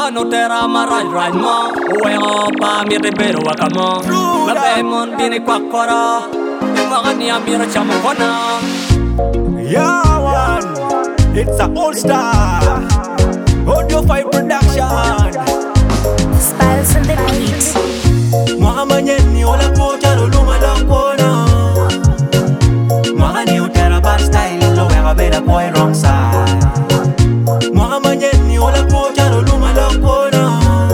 no terra marai raimo Uengo pa mi rebero wakamo La bemon bini kwakora Magani amira chamukona Yeah, one. It's a all-star Audio 5 production. Spells on the beat. Mahamanyeni ola kocha lo luma la kona. Mahani utera bad style lo wera beda boy wrong side. Mahamanyeni ola kocha lo luma la kona.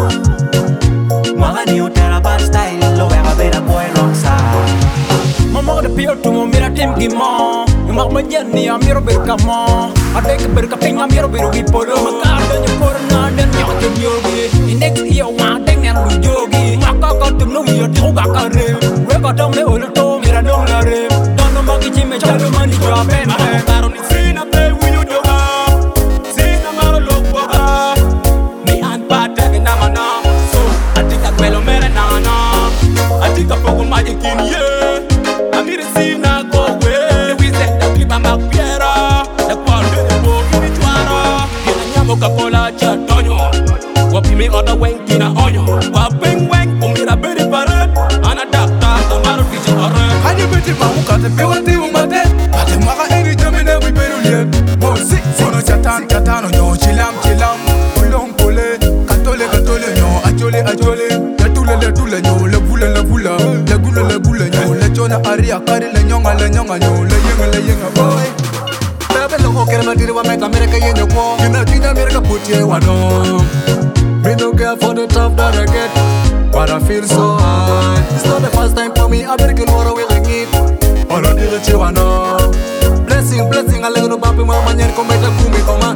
Mahani utera bad style lo wera beda boy wrong side. Mama the pure to mo mira tim gimo. Mahamanyeni amiro berkamo. Adek berkaping amiro berugi polo. Makada nyokorna dan nyokin yogi. Next year one thing and lu yogi. Maka kau no year toga kare. Weka dong le olo to mira dong lare. Dono maki chime chalu mani jaben. Maro ni sina play with you doga. Sina maro lokwa. Ni an pata ke namana. So atika kwelo mere nana. Atika pogo magikin ye. Amire sina go we. We set the clip and back piera. The kwal de bo ni twara. Kina nyamo kapola cha tonyo. Wapi me other weng kina onyo. Wapeng weng umira beri paret. Ana dakta tamaro kisi oret. Hani beti bamu kate pewati umate. Kate mwaka eni jamine wiberu liye. Mosi sono chatan nyo chilam Pulong pole katole nyo ajole. Letule nyo le vula nyo le chona aria kari le nyonga nyo le yenga boy. Bebe loco kere matiri wa meka mereka yenye kwa. Kina mereka putie wano. Me no care for the tough that I get, but I feel so high. It's not the first time for me, I better get water with a need. All of the rich you wanna. Blessing, I let no baby mama nyen come better kumi koma.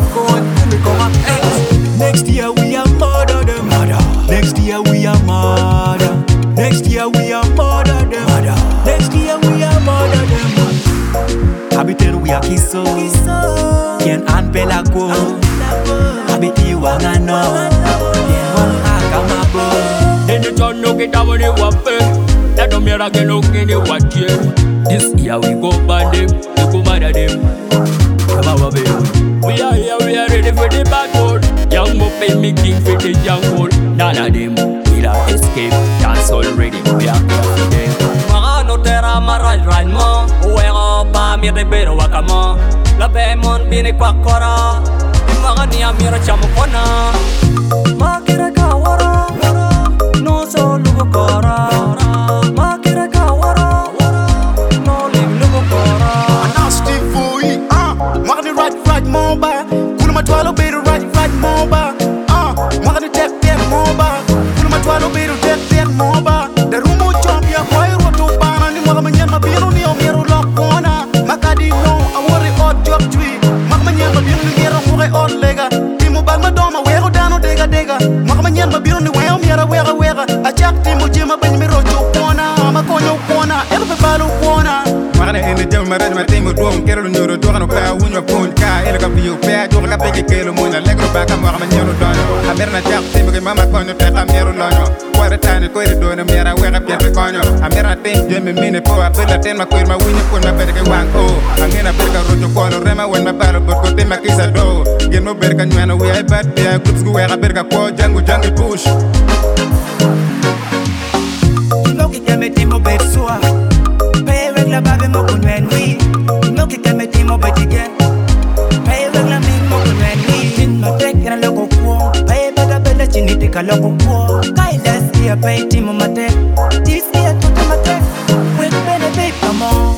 Next year we are murder them. Next year we are murder. Next year we are murder them. Next year we are murder them. Habiter we are kiso. Yen an pelago. Habiti wangano. Deni chono kita wani wape Na domira geno kini wache This year we go bandem We go mad at them Kama wabe We are here, we are ready for the battle Young Mope making for the jungle None of them will escape Dance already, we are here for them Mga no terra marai mo Uwengo pa mi rebero wakamo La bemon bini kwakora Mga ni amira chamukona Makira kawara No solo gokora Makira kawara No ling lugo kora Nasty boy, Magani right moba. Kuna matwalo beru right moba. Magani tek moba. Kuna matwalo beru tek moba. The rumo chomp ya boy roto bana ni magamanya mabiru ni omiru lokona. Makadi no awori odd job tree. Magamanya mabiru ni gero mure odd lega. Timu bag madoma wero dano dega. Magamanya mabiru ni weo miera wera. Achak timu jima bany mi roto kona. Makonyo kona. Elbe balu kona. Magana ene jam maraj matimo duom kero nyoro dogano pa wunyo pon ka ele ka biyo pa do ka peke kelo mona legro ba ka magama nyoro dono amerna tak timo ke mama konyo te ka mero lonyo kwara tane ko ere dono mera wera pete konyo amerna te jeme mine po apela ten ma kwir ma wunyo pon ma pete ke wanko amena berka rojo kono rema wen ma palo bot ko te ma kisa do gen mo berka nywano wi ay bat ya kuts ku wera berka ko jangu push No que te metimos bersua. La babe mo kunwen wi no que te metimos betigen pay la mismo kunwen wi tin no tek na loco kwa pay bada bada chinite ka loco kwa kai let's see a pay timo mate this year to the mate we bene be kamo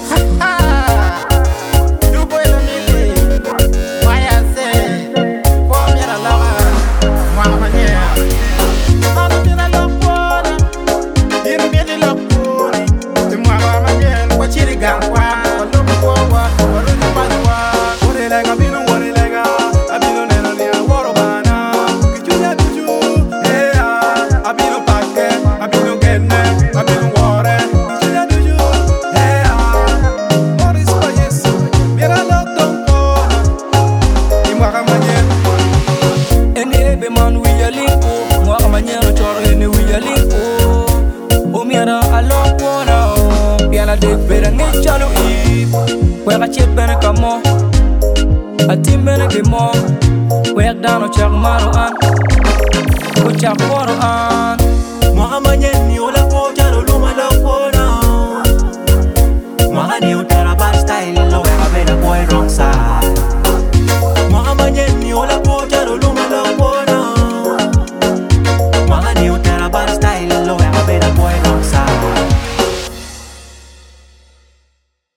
You boy la mili. Why I say? For me la lava. Magamanya. Magamanya la pona. Inu mili la pona. Magamanya. Chiri gangwa, walumu kwa, walumu kwa. Ore lega binu, abinu neno ni aworo bana. Kichuja kichu, abinu pake, abinu gene, abinu wore. Kichuja kichu, Morris pa Yesu, mira lokton kona. Imwaka manye. Eni ebe man wiya limpo Mwaka manyero choro eni wiya limpo Omiara alokwana Piana de pera nge chalo ip Weka chip bene kamo Atim bene ke mo Wek dano chak maro an chaporo an Mwa amanyen ni